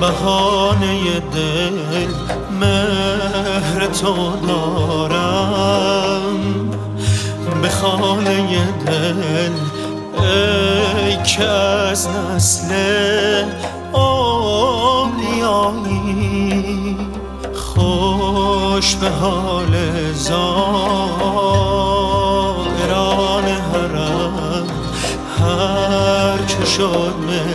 بهانه دل مهر تو دارم، به خانه دل ای که از نسل اولیایی. خوش به حال زائران حرم، هر که شد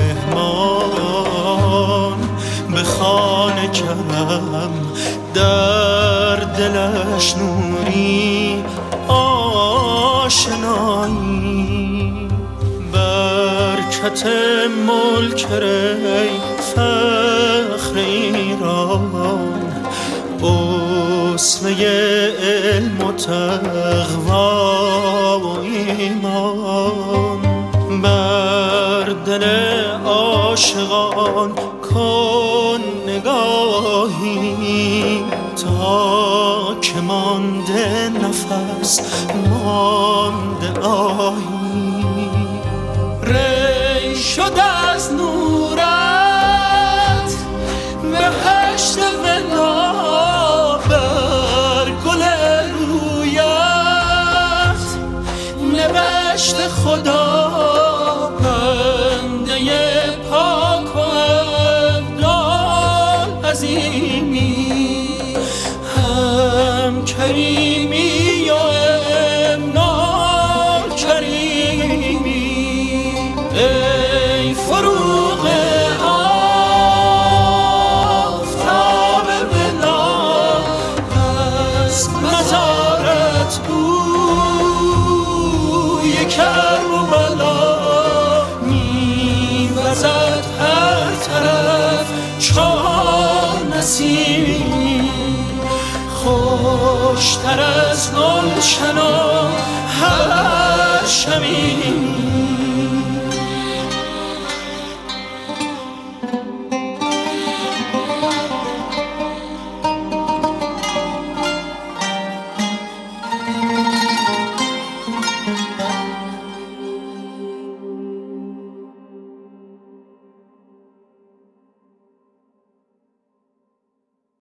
مهمان به خانه کرم. در دلش نوری آشنایی، برکت ملک ری فخر ایران، اسوه علم و تقوا و ایمان. بر دل عاشقان کن نگاهی، تا که مانده نفس مانده آهی. ری شد از نورت بهشت ولا، بر گل رویت نوشت خدا. بنده پاک و ابدال عظیمی، هم کریمی و امنال کریمی. ای فروغ آفتاب ولا، از مزارت بوی کرب و بلا. میوزد هر طرف چون نسیمی، خوشتر از گلشن و هر شمی.